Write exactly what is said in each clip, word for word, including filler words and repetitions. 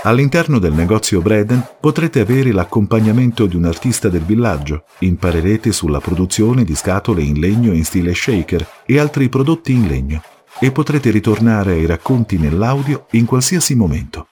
All'interno del negozio Braden potrete avere l'accompagnamento di un artista del villaggio, imparerete sulla produzione di scatole in legno in stile shaker e altri prodotti in legno e potrete ritornare ai racconti nell'audio in qualsiasi momento.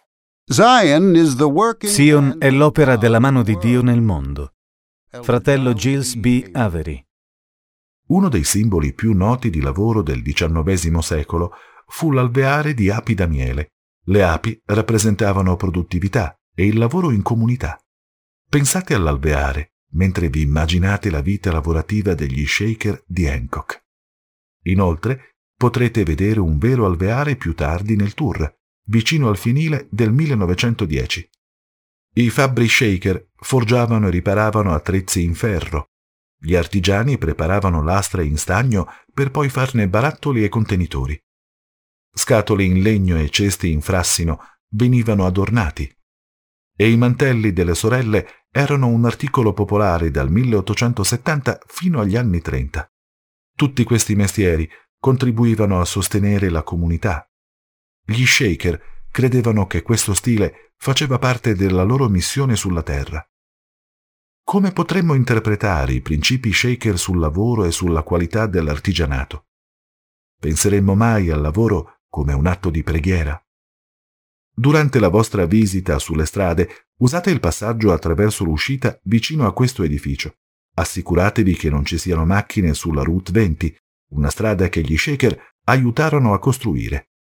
Zion è l'opera della mano di Dio nel mondo. Fratello Giles B. Avery. Uno dei simboli più noti di lavoro del diciannovesimo secolo fu l'alveare di api da miele. Le api rappresentavano produttività e il lavoro in comunità. Pensate all'alveare mentre vi immaginate la vita lavorativa degli shaker di Hancock. Inoltre, potrete vedere un vero alveare più tardi nel tour, vicino al fienile del millenovecentodieci. I fabbri shaker forgiavano e riparavano attrezzi in ferro. Gli artigiani preparavano lastre in stagno per poi farne barattoli e contenitori. Scatole in legno e cesti in frassino venivano adornati. E i mantelli delle sorelle erano un articolo popolare dal milleottocentosettanta fino agli anni trenta. Tutti questi mestieri contribuivano a sostenere la comunità. Gli shaker credevano che questo stile faceva parte della loro missione sulla terra. Come potremmo interpretare i principi shaker sul lavoro e sulla qualità dell'artigianato? Penseremmo mai al lavoro come un atto di preghiera? Durante la vostra visita sulle strade, usate il passaggio attraverso l'uscita vicino a questo edificio. Assicuratevi che non ci siano macchine sulla Route venti, una strada che gli shaker aiutarono a costruire.